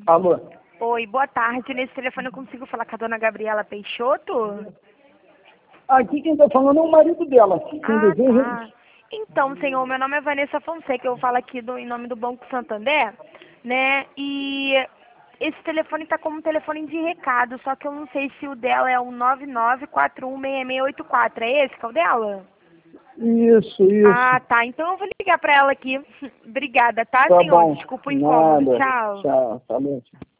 Alô? Oi, boa tarde. Nesse telefone eu consigo falar com a dona Gabriela Peixoto? Aqui quem está falando é o marido dela. Quem deseja... Tá. Então, senhor, meu nome é Vanessa Fonseca, eu falo aqui em nome do Banco Santander, né? E esse telefone está como telefone de recado, só que eu não sei se o dela é o 99416684. É esse que é o dela? Isso. Ah, tá. Então eu vou ligar para ela aqui. Obrigada, tá, Tá senhor? bom. Desculpa o incômodo. Nada. Tchau. Tchau. Falou.